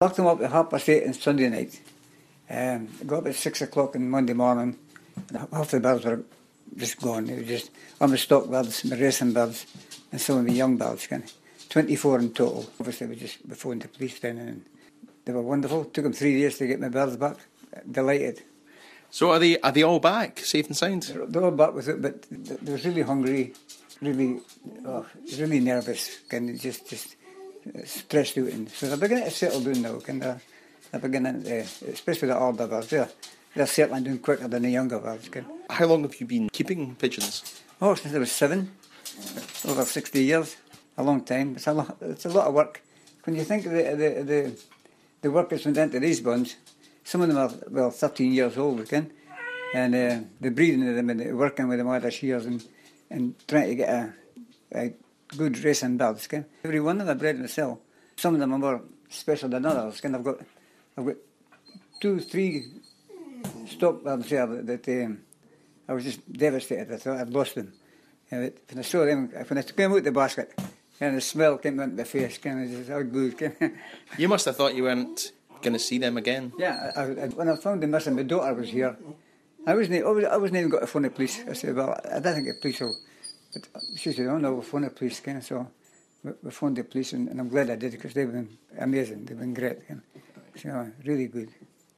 Locked them up at 8:30 on Sunday night. Got up at 6 o'clock on Monday morning, and half the birds were just gone. They were just all my stock birds, my racing birds, and some of my young birds. 24 in total. Obviously, we phoned the police then, and they were wonderful. Took them 3 years to get my birds back. Delighted. So are they all back, safe and sound? They're all back with it, but they was really hungry, really nervous, just stressed out. And so they're beginning to settle down now. They're beginning to, especially the older birds, they're settling down quicker than the younger birds. How long have you been keeping pigeons? Oh, since I was 7, over 60 years, a long time. It's a lot of work. When you think of the work that's went into these ones, some of them are 13 years old, and the breeding of them and working with them all these years and trying to get a good racing birds. Every one of them I bred myself. Some of them are more special than others. I've got 2-3 stock birds there that I was just devastated. I thought I'd lost them. When I saw them, when I came out the basket, and the smell came into my face, just how good. You must have thought you weren't going to see them again. Yeah, when I found them missing, my daughter was here. I wasn't even got to phone the police. I said, well, I don't think the police will. But she said, oh no, we'll phone the police. So we phoned the police, and I'm glad I did, because they've been amazing. They've been great. So really good.